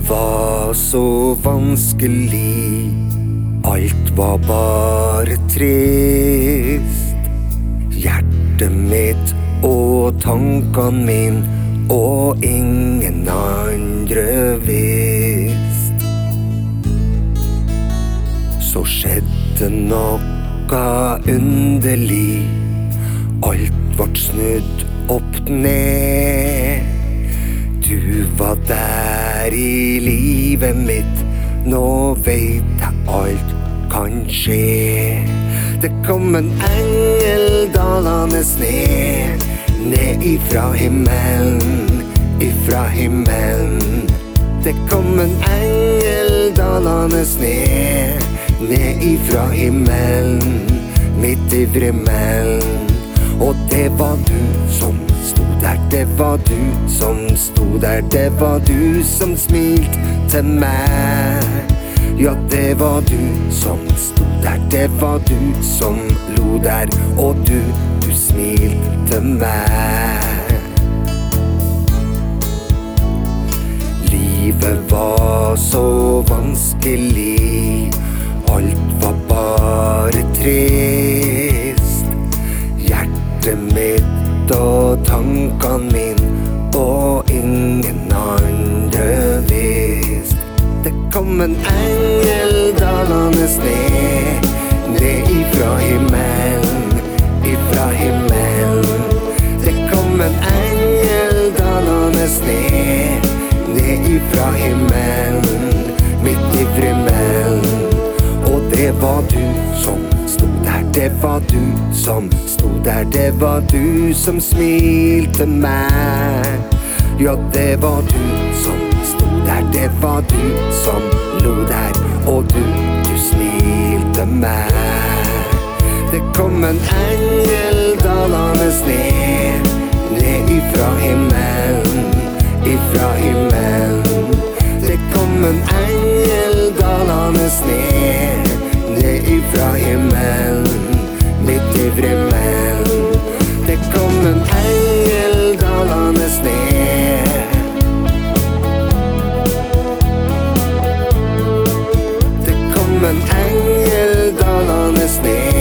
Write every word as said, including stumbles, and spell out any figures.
var så vanskelig, alt var bare trist. Hjertet mitt og tankene min, og ingen andre visst. Så skjedde noe underlig, alt vart snudd opp ned. Du var der i livet mitt, nå vet jeg alt kan skje. Det kom en engel dalende ned, ned ifra himmelen, ifra himmelen. Det kom en engel dalende ned, ned ifra himmelen, midt i vrimmelen. Og det var du som sto der, det var du som sto der, det var du som smilte til meg. Ja, det var du som sto der, det var du som lo der, og du, du smilte til meg. Livet var så vanskelig, alt var bare trist. Hjertet mitt og tankene min, og ingen andre visst. Det kom en engel dalende ned, ned ifra himmelen, ifra himmelen. Det kom en engel dalende ned, ned ifra himmelen, midt i vrimmelen. Og det var du som sto der, det var du som sto der, det var du som smilte meg. Ja, det var du som sto der, det var du som lo der, og du, du smilte meg. Det kom en engel dalende ned, ned ifra himmelen, ifra himmelen. Det kom en engel dalende ned, ned ifra himmelen, midt i vrimmelen. Det kom en engel dalende ned. Det kom en engel dalende ned.